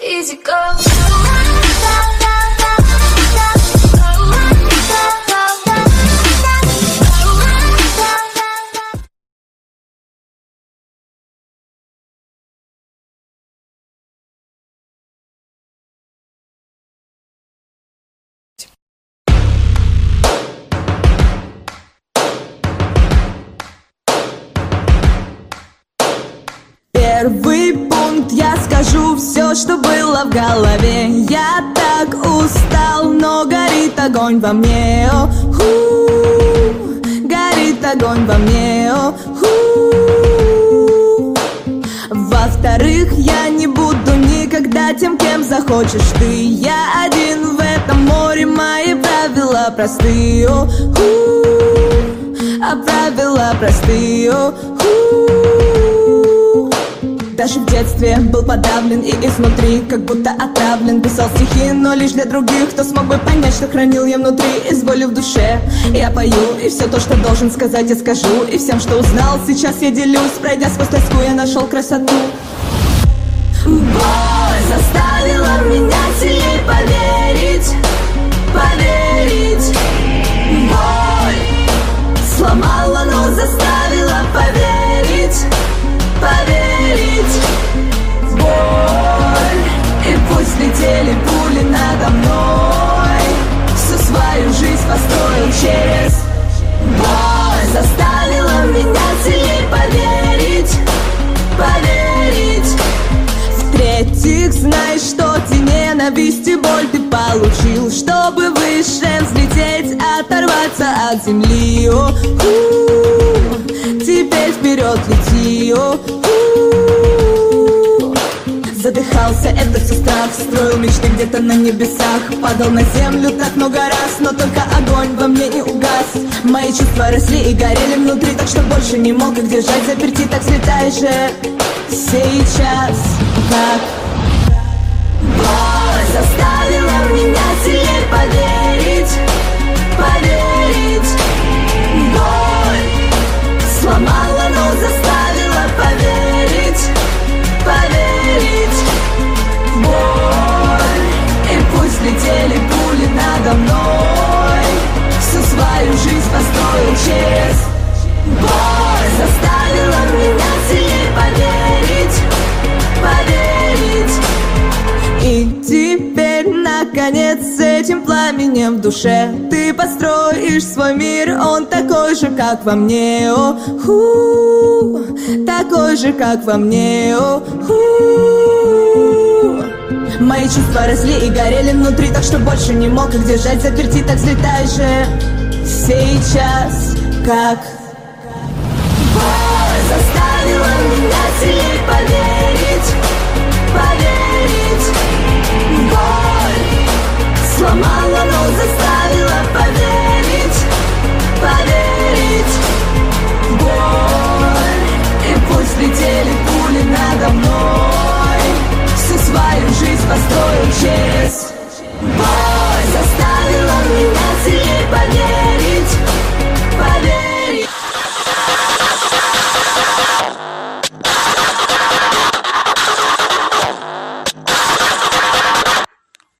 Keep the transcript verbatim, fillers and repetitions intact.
easy go. Первый пункт, я скажу все, что было в голове. Я так устал, но горит огонь во мне. О, ху, горит огонь во мне. О, ху. Во-вторых, я не буду никогда тем, кем захочешь ты. Я один в этом море, мои правила простые. О, ху, а правила простые. О, ху. Даже в детстве был подавлен и изнутри как будто отравлен. Писал стихи, но лишь для других, кто смог бы понять, что хранил я внутри. Из боли в душе я пою, и все то, что должен сказать, я скажу. И всем, что узнал, сейчас я делюсь. Пройдя сквозь тоску, я нашел красоту. Боль заставила меня сильней поверить, поверить. Боль сломала, но заставила поверить, поверить. Боль, и пусть летели пули надо мной, всю свою жизнь построил через боль. Заставила меня сильней поверить, поверить. В-третьих, знай, что те ненависть и боль ты получил, чтобы выше взлететь, оторваться от земли. О, ху, теперь вперед лети. О, ху. Задыхался, это все страх. Строил мечты где-то на небесах. Падал на землю так много раз, но только огонь во мне не угас. Мои чувства росли и горели внутри, так что больше не мог их держать заперти. Так слетай же сейчас, как боль заставила меня сильней поверить, поверить. Боль сломала, но заставила поверить, поверить. Боль, и пусть летели пули надо мной, всю свою жизнь построил через боль. Заставила меня сильней поверить, поверить. И теперь, наконец, с этим пламенем в душе ты построишь свой мир. Он такой же, как во мне. О, ху, такой же, как во мне. О, ху. Мои чувства росли и горели внутри, так что больше не мог их держать заперти. Так взлетай же сейчас, как